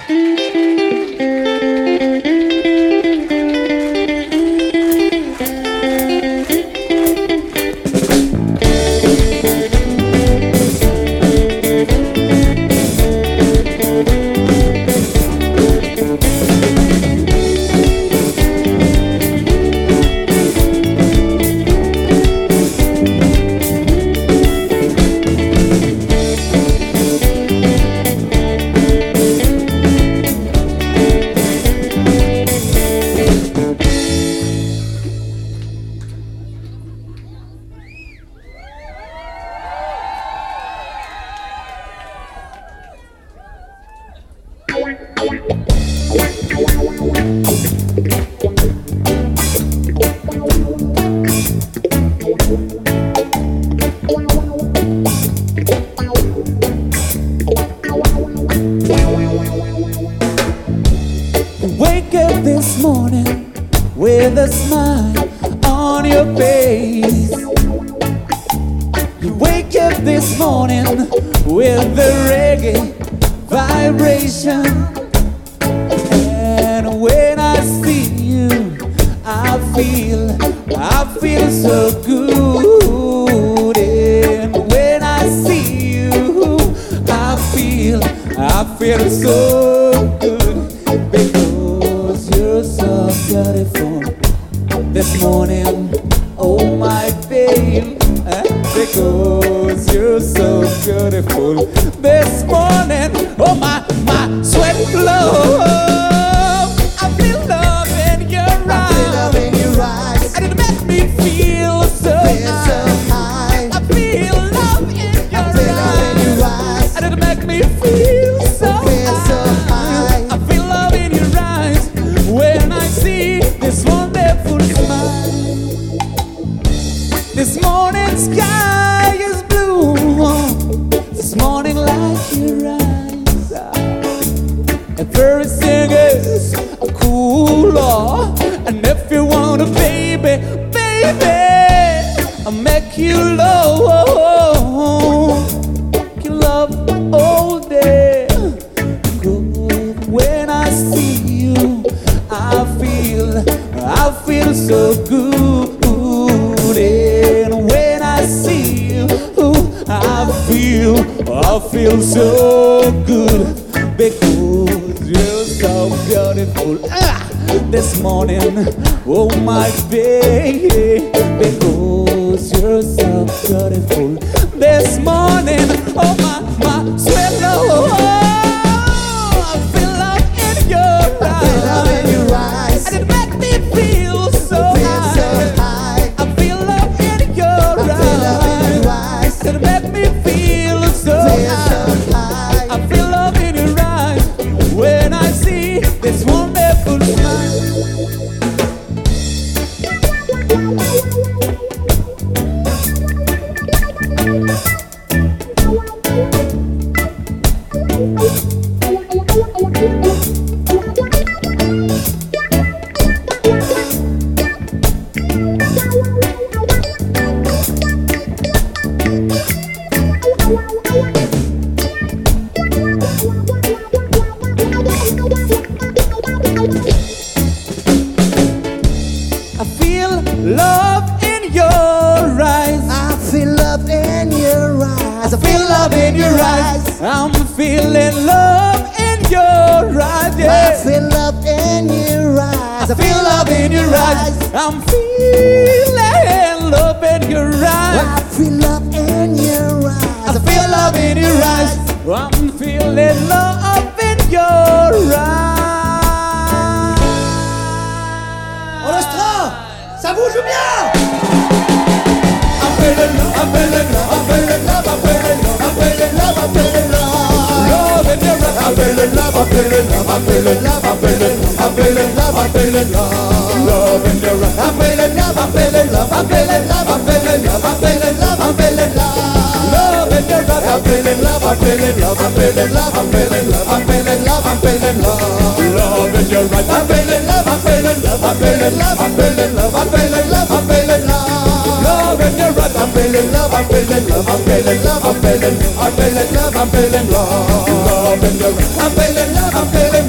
Wake up this morning with a smile on your face. You wake up this morning with the reggae vibration. And when I see you, I feel so good. And when I see you, I feel so good. Because you're so beautiful this morning, oh my babe. Because you're so beautiful this morning, oh my sweat glow. I feel love in your eyes, and it makes me feel so high. I feel love in your eyes, and it makes me feel so high. I feel love in your eyes when I see this wonderful smile. This morning sky is blue, this morning light your eyes, everything is cool. And if you want a baby, I'll make you love all day. Good. When I see you, I feel so good. And when I see you, I feel so good. Because you're so beautiful this morning, oh my baby. Because you're so beautiful this morning, oh my sweet love. I feel love in your eyes, and it makes me feel so high. I feel love in your eyes, and it makes me feel so high. I feel love in your eyes when I see this wonderful smile. I feel love in your eyes. I feel love in your eyes. I feel love in your eyes. I'm feeling love in your eyes. Yeah. I feel love in your eyes. I feel love in your eyes. I'm feeling love in your eyes. I feel love in your eyes. I feel love in your eyes. I'm feeling love in your eyes. Orchestra, ça bouge bien. I'm feeling love, I'm feeling love, I'm feeling love, I'm feeling love, I'm feeling love, I'm feeling love. Love in your eyes. I'm feeling love, I'm feeling love, I'm feeling love, I'm feeling love, I'm feeling love, I'm feeling love. Love in your eyes. I'm feeling love, I'm feeling love, I'm feeling love, I'm feeling love, I'm feeling love, I'm feeling love. Love in your eyes. I'm feeling love, I'm feeling love, I'm feeling love, I'm feeling love, I'm feeling love, I'm feeling love. Love in your eyes. I'm feeling love, I'm feeling love, I'm feeling love, I'm feeling love, I'm feeling love, I'm feeling love. Love in your eyes. I'm feeling love, I'm feeling love, I'm feeling love, I'm feeling love, I'm feeling love, I'm feeling love. Love in your eyes. I'm feeling love, I'm feeling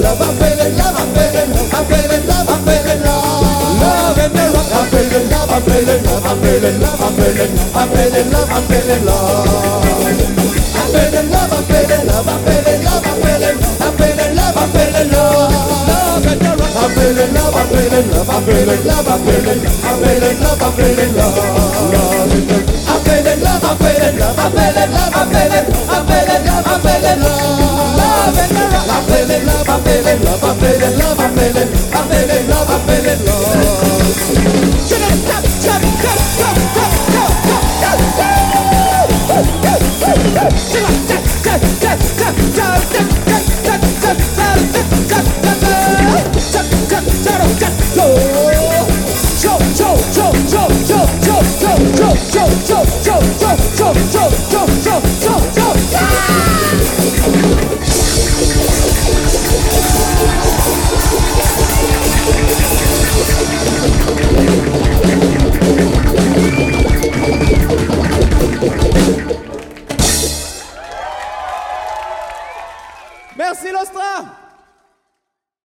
I'm feeling love, I'm feeling love, I'm feeling, I'm feeling love, I'm feeling love. I'm feeling love, I'm feeling love, I'm feeling love, I'm feeling, I'm feeling love, I'm feeling love. I'm feeling love, I'm feeling love, I'm feeling love, I'm feeling, I'm feeling love, I'm feeling love. I'm feeling love, I'm feeling love, I'm feeling love, I'm feeling, I'm feeling love, I'm feeling love. I'm feeling love, I'm feeling love, I'm feeling love, I'm feeling, I'm feeling love, I'm feeling love. Stop, stop, stop, stop, stop, stop, stop, Merci l'Ostra.